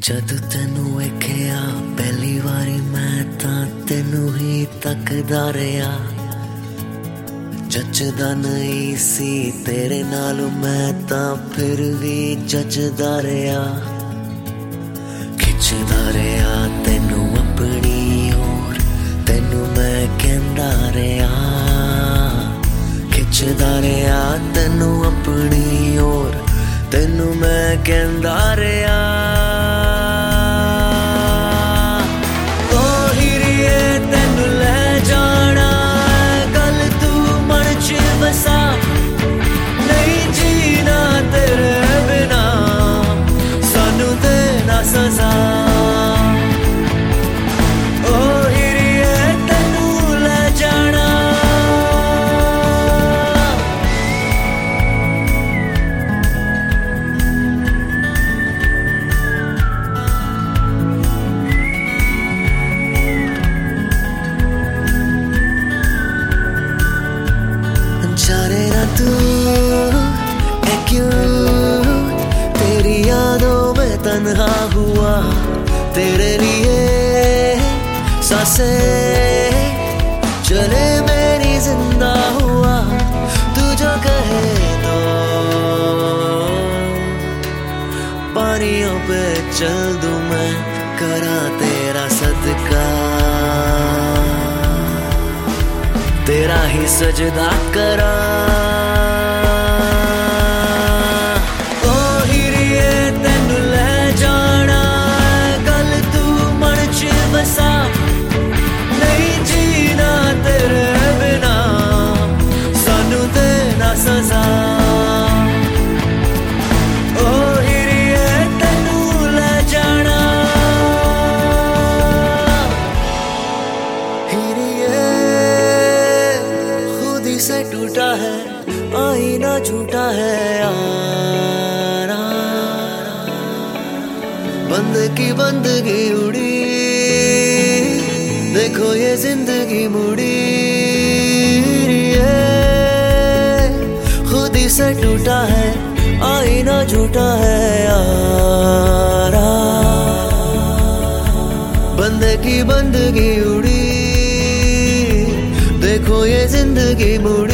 जद तेनू वेखिया पहली वारी मैं तां तेनू ही तकदा रहा। जचदा नहीं सी तेरे नाल मैं तां फिर भी जचदा रहा। खिचदा रहा तेनू अपनी ओर तेनू मैं कहंदा रहा। खिचदा रहा तेनू अपनी ओर तेनू मैं कहंदा रहा। जाने ना तू क्यों तेरी यादों में तन्हा हुआ। तेरे लिए सांसें चले मेरी जिंदा हुआ। तू जो कहे तो पानियों पे चल दूं मैं करा तेरा सदका। तेरा ही सजदा करा। ओ हिरिये तेनू ले जाना कल तू मन च बसा। नहीं जीना तेरे बिना सानू देना सजा। ओ हिरिये तेनू ले जाना। हिरिये से टूटा है आईना झूठा है यारा। बंदगी उड़ी देखो ये जिंदगी मुड़ी। खुद ही से टूटा है आईना झूठा है यारा। बंदगी उड़ी देखो ये जिंदगी मुड़ी।